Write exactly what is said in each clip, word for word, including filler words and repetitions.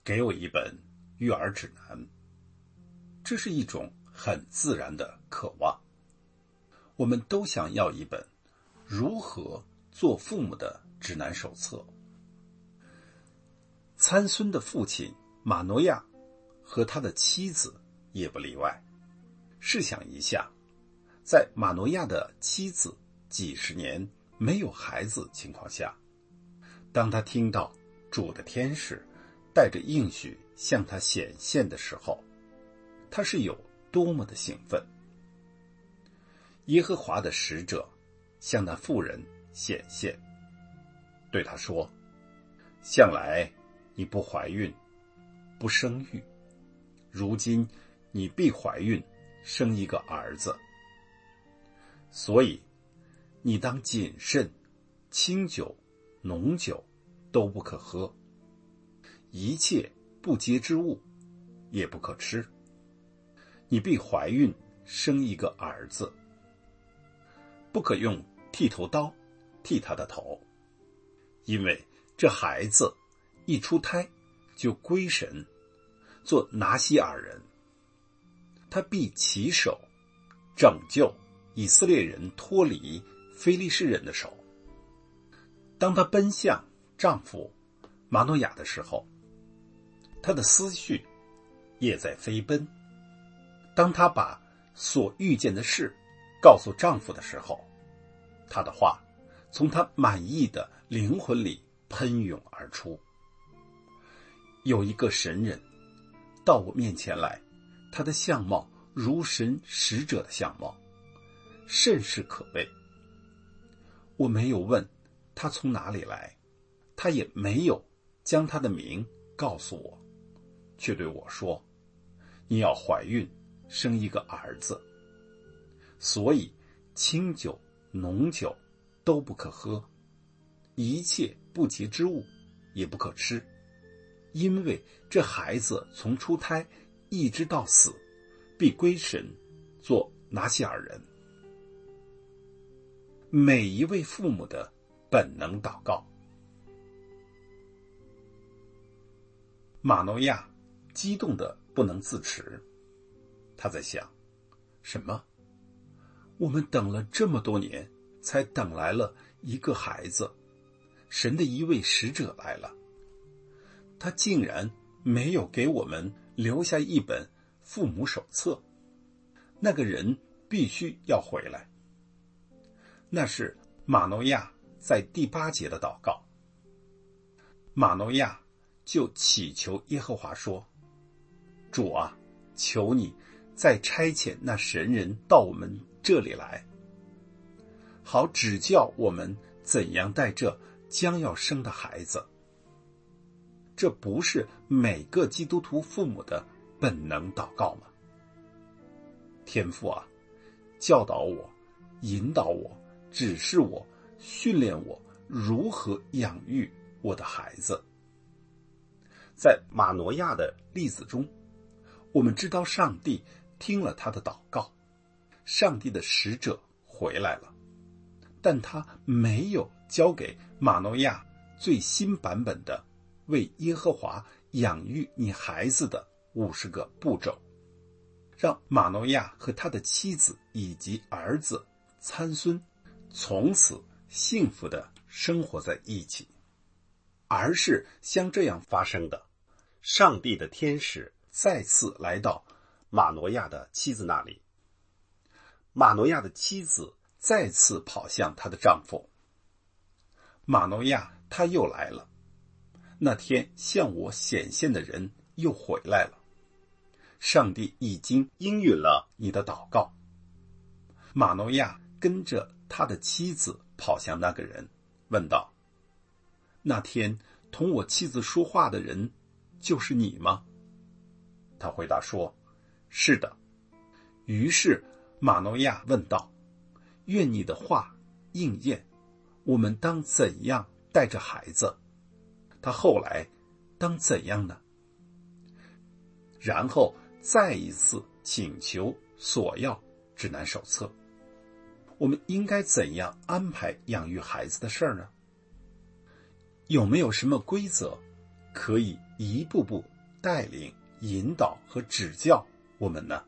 给我一本育儿指南。这是一种很自然的渴望。我们都想要一本如何做父母的指南手册。参孙的父亲马诺亚和他的妻子也不例外。试想一下，在马诺亚的妻子几十年没有孩子情况下，当他听到主的天使带着应许向他显现的时候，他是有多么的兴奋。耶和华的使者向那妇人显现，对他说，向来你不怀孕，不生育，如今你必怀孕，生一个儿子。所以你当谨慎，清酒、浓酒都不可喝，一切不洁之物也不可吃。你必怀孕，生一个儿子。不可用剃头刀剃他的头，因为这孩子一出胎就归神，做拿西尔人。他必起手拯救以色列人脱离非利士人的手。当他奔向丈夫马诺亚的时候，他的思绪也在飞奔。当他把所遇见的事告诉丈夫的时候，他的话从他满意的灵魂里喷涌而出。有一个神人到我面前来，他的相貌如神使者的相貌，甚是可畏。我没有问他从哪里来，他也没有将他的名告诉我，却对我说，你要怀孕，生一个儿子。所以清酒、浓酒都不可喝，一切不洁之物也不可吃，因为这孩子从出胎一直到死，必归神，做拿西尔人。每一位父母的本能祷告。马诺亚激动得不能自持，他在想，什么？我们等了这么多年，才等来了一个孩子，神的一位使者来了，他竟然没有给我们留下一本父母手册。那个人必须要回来。那是马诺亚在第八节的祷告。马诺亚就祈求耶和华说，主啊，求你再差遣那神人到我们这里来，好指教我们怎样带这将要生的孩子。这不是每个基督徒父母的本能祷告吗？天父啊，教导我，引导我，指示我，训练我如何养育我的孩子。在马诺亚的例子中，我们知道上帝听了他的祷告，上帝的使者回来了，但他没有交给马诺亚最新版本的为耶和华养育你孩子的五十个步骤，让马诺亚和他的妻子以及儿子参孙从此幸福地生活在一起，而是像这样发生的，上帝的天使再次来到马诺亚的妻子那里，马诺亚的妻子再次跑向她的丈夫。马诺亚他又来了，那天向我显现的人又回来了，上帝已经应允了你的祷告。马诺亚跟着他的妻子跑向那个人，问道，那天同我妻子说话的人就是你吗？他回答说，是的。于是马诺亚问道，愿你的话应验，我们当怎样带着孩子？他后来当怎样呢？然后再一次请求索要指南手册。我们应该怎样安排养育孩子的事儿呢？有没有什么规则可以一步步带领、引导和指教我们呢？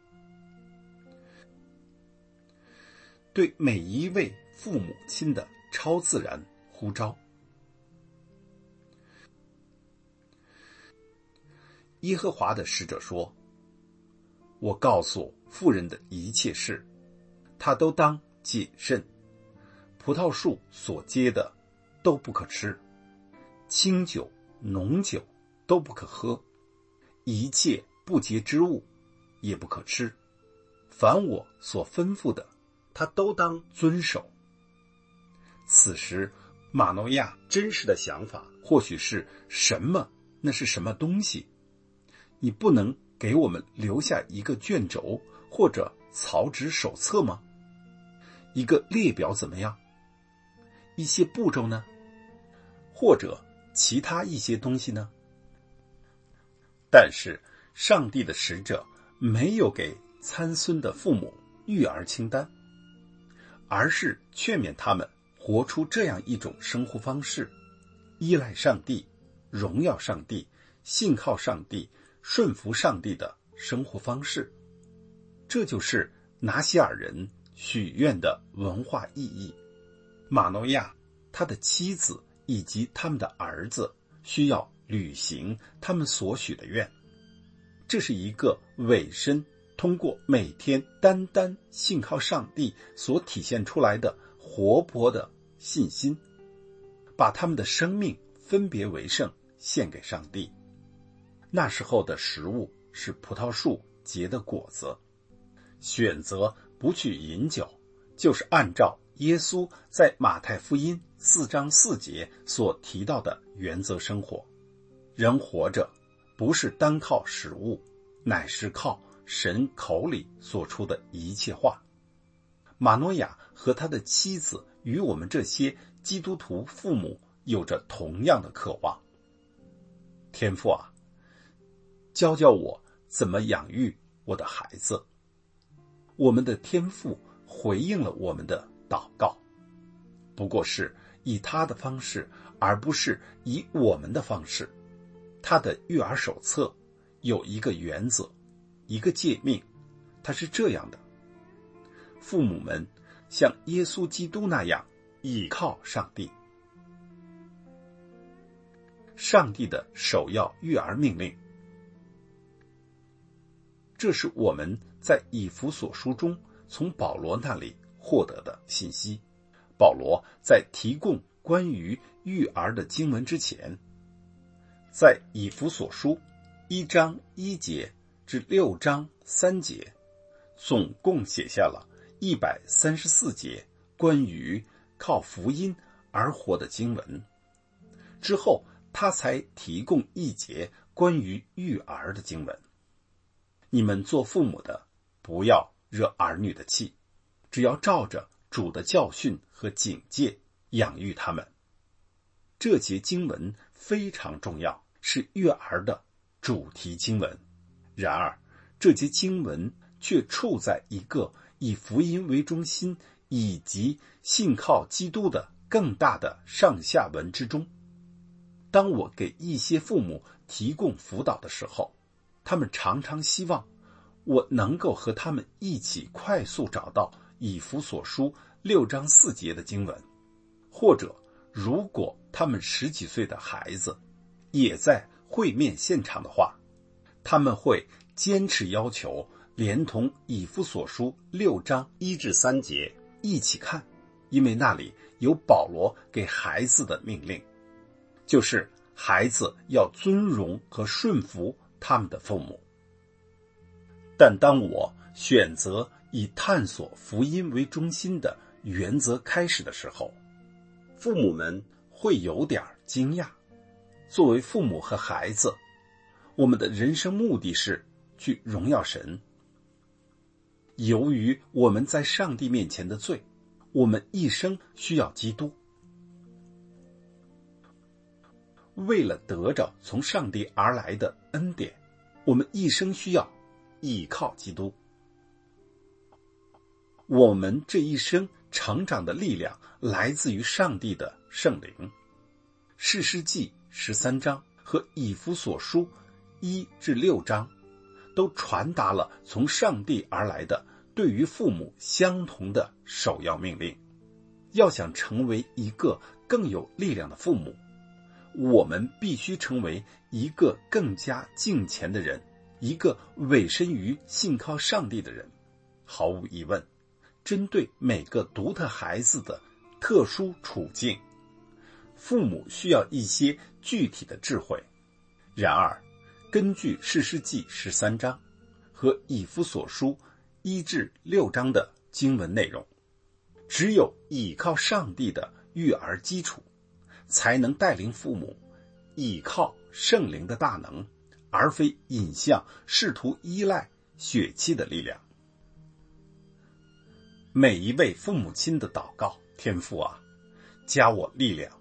对每一位父母亲的超自然呼召。耶和华的使者说，我告诉妇人的一切事，她都当谨慎。葡萄树所结的都不可吃，清酒、浓酒都不可喝，一切不洁之物也不可吃。凡我所吩咐的，他都当遵守。此时马诺亚真实的想法或许是什么？那是什么东西？你不能给我们留下一个卷轴或者草纸手册吗？一个列表怎么样？一些步骤呢？或者其他一些东西呢？但是上帝的使者没有给参孙的父母育儿清单，而是劝勉他们活出这样一种生活方式，依赖上帝，荣耀上帝，信靠上帝，顺服上帝的生活方式。这就是拿西尔人许愿的文化意义。马诺亚、他的妻子以及他们的儿子需要履行他们所许的愿。这是一个委身通过每天单单信靠上帝所体现出来的活泼的信心，把他们的生命分别为圣献给上帝。那时候的食物是葡萄树结的果子，选择不去饮酒，就是按照耶稣在马太福音四章四节所提到的原则生活。人活着不是单靠食物，乃是靠神口里所出的一切话。马诺亚和他的妻子与我们这些基督徒父母有着同样的渴望。天父啊，教教我怎么养育我的孩子。我们的天父回应了我们的祷告，不过是以他的方式，而不是以我们的方式。他的育儿手册有一个原则，一个诫命，它是这样的：父母们像耶稣基督那样倚靠上帝。上帝的首要育儿命令，这是我们在以弗所书中从保罗那里获得的信息。保罗在提供关于育儿的经文之前，在以弗所书一章一节至六章三节，总共写下了一百三十四节关于靠福音而活的经文。之后他才提供一节关于育儿的经文。你们做父母的，不要惹儿女的气，只要照着主的教训和警戒养育他们。这节经文非常重要，是育儿的主题经文。然而这节经文却处在一个以福音为中心以及信靠基督的更大的上下文之中。当我给一些父母提供辅导的时候，他们常常希望我能够和他们一起快速找到以弗所书六章四节的经文，或者如果他们十几岁的孩子也在会面现场的话，他们会坚持要求连同以弗所书六章一至三节一起看，因为那里有保罗给孩子的命令，就是孩子要尊荣和顺服他们的父母。但当我选择以探索福音为中心的原则开始的时候，父母们会有点惊讶。作为父母和孩子，我们的人生目的是去荣耀神。由于我们在上帝面前的罪，我们一生需要基督。为了得着从上帝而来的恩典，我们一生需要依靠基督。我们这一生成长的力量来自于上帝的圣灵。士师记十三章和以弗所书一至六章都传达了从上帝而来的对于父母相同的首要命令。要想成为一个更有力量的父母，我们必须成为一个更加敬虔的人，一个委身于信靠上帝的人。毫无疑问，针对每个独特孩子的特殊处境，父母需要一些具体的智慧。然而，根据士师记十三章和以弗所书一至六章的经文内容，只有倚靠上帝的育儿基础，才能带领父母倚靠圣灵的大能，而非引向试图依赖血气的力量。每一位父母亲的祷告：天父啊，加我力量。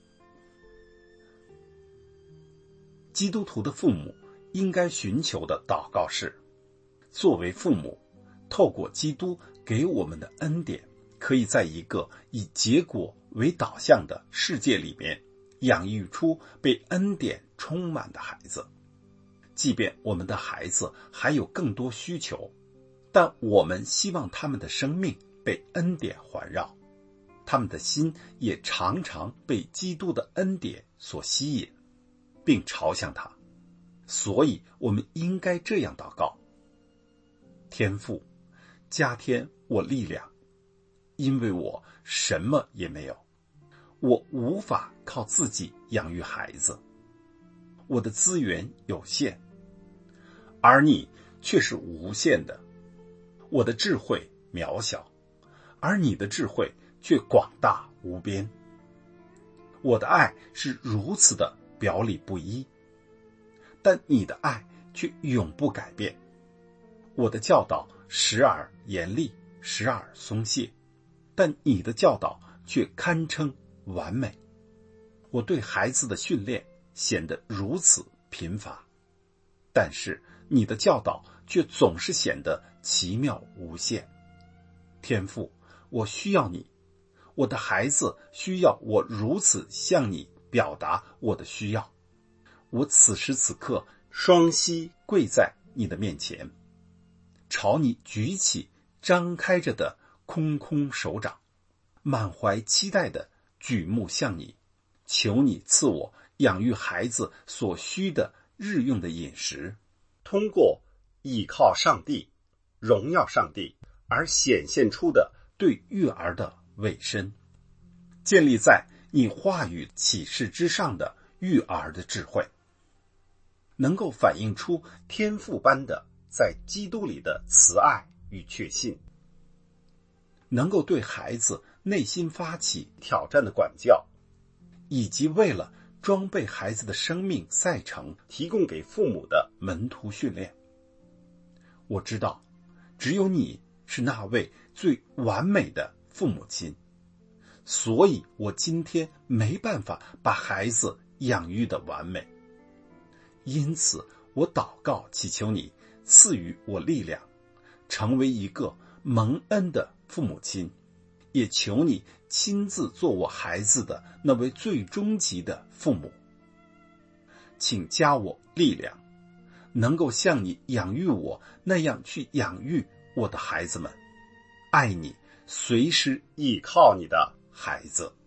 基督徒的父母应该寻求的祷告是：作为父母，透过基督给我们的恩典，可以在一个以结果为导向的世界里面养育出被恩典充满的孩子。即便我们的孩子还有更多需求，但我们希望他们的生命被恩典环绕，他们的心也常常被基督的恩典所吸引，并朝向他。所以我们应该这样祷告：天父，加添我力量，因为我什么也没有，我无法靠自己养育孩子，我的资源有限，而你却是无限的。我的智慧渺小，而你的智慧却广大无边。我的爱是如此的表里不一，但你的爱却永不改变。我的教导时而严厉，时而松懈，但你的教导却堪称完美。我对孩子的训练显得如此贫乏，但是你的教导却总是显得奇妙无限。天父，我需要你，我的孩子需要我如此向你表达我的需要。我此时此刻双膝跪在你的面前，朝你举起张开着的空空手掌，满怀期待的举目向你，求你赐我养育孩子所需的日用的饮食，通过倚靠上帝、荣耀上帝而显现出的对育儿的委身，建立在你话语启示之上的育儿的智慧，能够反映出天父般的在基督里的慈爱与确信，能够对孩子内心发起挑战的管教，以及为了装备孩子的生命赛程提供给父母的门徒训练。我知道，只有你是那位最完美的父母亲，所以我今天没办法把孩子养育的完美。因此，我祷告祈求你赐予我力量，成为一个蒙恩的父母亲，也求你亲自做我孩子的那位最终极的父母。请加我力量，能够像你养育我那样去养育我的孩子们，爱你，随时依靠你的孩子。